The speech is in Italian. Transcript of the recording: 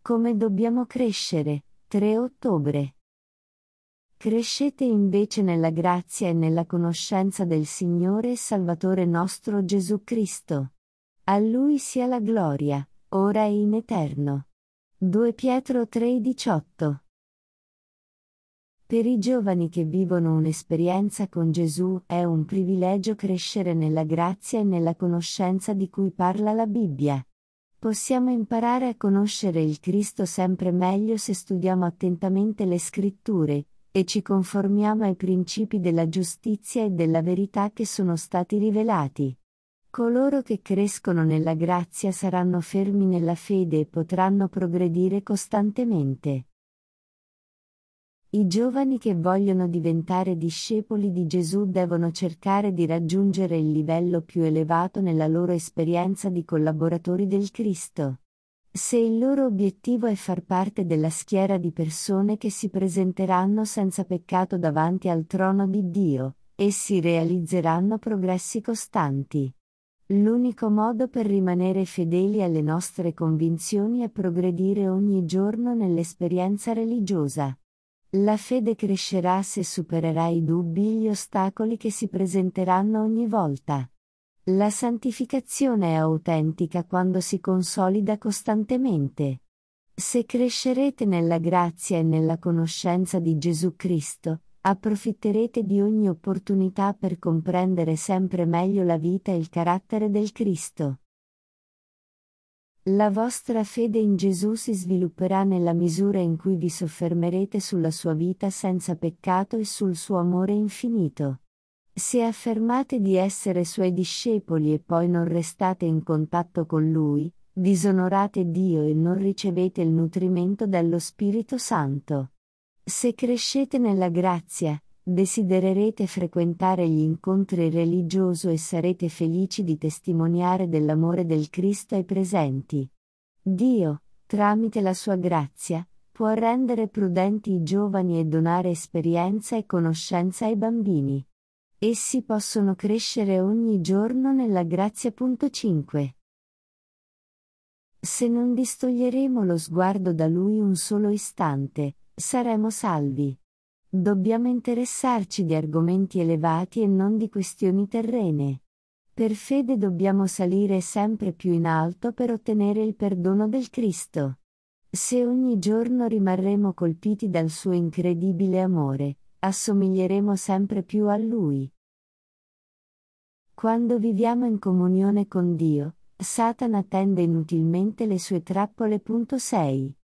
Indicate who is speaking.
Speaker 1: Come dobbiamo crescere? 3 ottobre. Crescete invece nella grazia e nella conoscenza del Signore e Salvatore nostro Gesù Cristo. A Lui sia la gloria, ora e in eterno. 2 Pietro 3,18. Per i giovani che vivono un'esperienza con Gesù è un privilegio crescere nella grazia e nella conoscenza di cui parla la Bibbia. Possiamo imparare a conoscere il Cristo sempre meglio se studiamo attentamente le Scritture, e ci conformiamo ai principi della giustizia e della verità che sono stati rivelati. Coloro che crescono nella grazia saranno fermi nella fede e potranno progredire costantemente. I giovani che vogliono diventare discepoli di Gesù devono cercare di raggiungere il livello più elevato nella loro esperienza di collaboratori del Cristo. Se il loro obiettivo è far parte della schiera di persone che si presenteranno senza peccato davanti al trono di Dio, essi realizzeranno progressi costanti. L'unico modo per rimanere fedeli alle nostre convinzioni è progredire ogni giorno nell'esperienza religiosa. La fede crescerà se supererai i dubbi e gli ostacoli che si presenteranno ogni volta. La santificazione è autentica quando si consolida costantemente. Se crescerete nella grazia e nella conoscenza di Gesù Cristo, approfitterete di ogni opportunità per comprendere sempre meglio la vita e il carattere del Cristo. La vostra fede in Gesù si svilupperà nella misura in cui vi soffermerete sulla sua vita senza peccato e sul suo amore infinito. Se affermate di essere suoi discepoli e poi non restate in contatto con Lui, disonorate Dio e non ricevete il nutrimento dello Spirito Santo. Se crescete nella grazia, desidererete frequentare gli incontri religiosi e sarete felici di testimoniare dell'amore del Cristo ai presenti. Dio, tramite la sua grazia, può rendere prudenti i giovani e donare esperienza e conoscenza ai bambini. Essi possono crescere ogni giorno nella grazia. 5. Se non distoglieremo lo sguardo da Lui un solo istante, saremo salvi. Dobbiamo interessarci di argomenti elevati e non di questioni terrene. Per fede dobbiamo salire sempre più in alto per ottenere il perdono del Cristo. Se ogni giorno rimarremo colpiti dal suo incredibile amore, assomiglieremo sempre più a Lui. Quando viviamo in comunione con Dio, Satana tende inutilmente le sue trappole. 6.